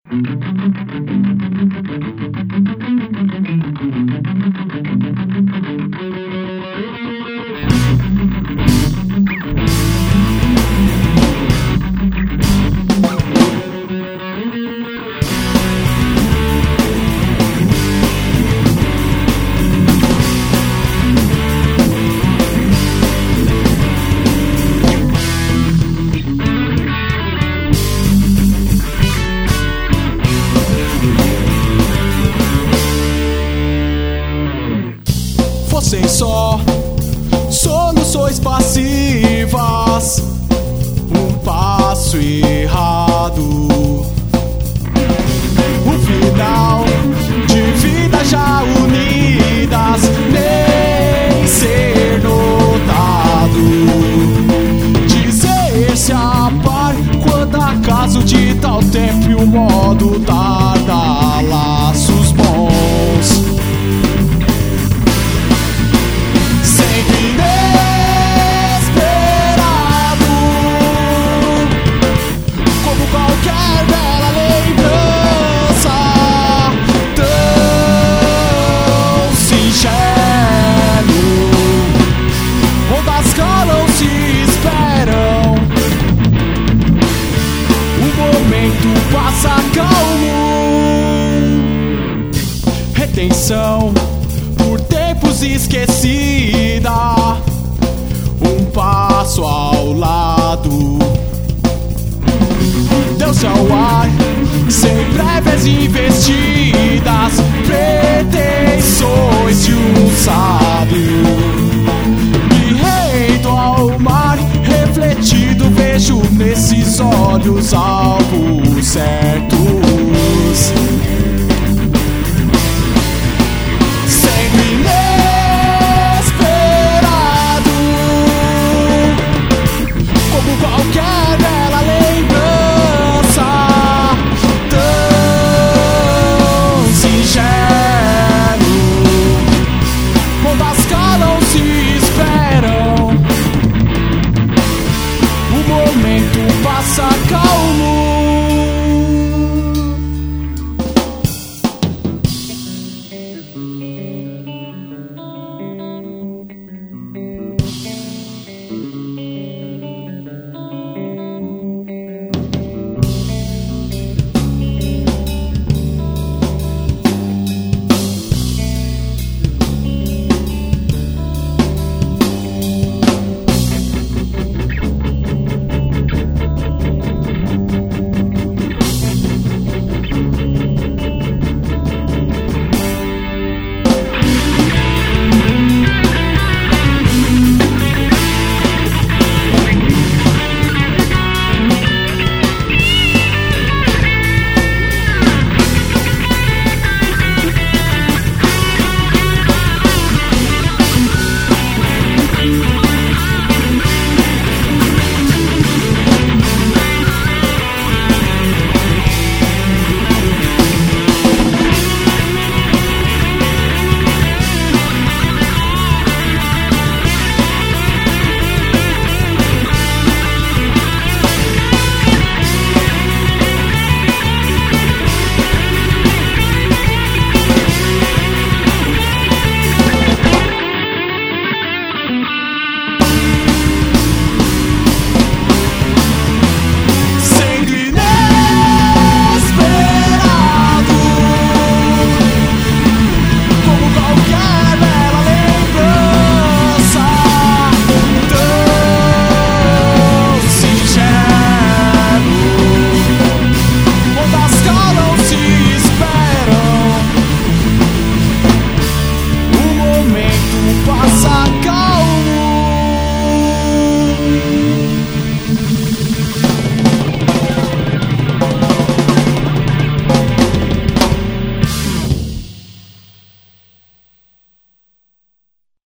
Vocês só soluções passivas, um passo errado, o final de vidas já unidas, nem ser notado, dizer-se a par quando acaso de tal tempo e o modo tarda laços bons. Passa calmo, retenção por tempos esquecida, um passo ao lado, deu-se ao ar, sem prévias investidas, pretensões de um sábio, me reito ao mar, refletido vejo nesses olhos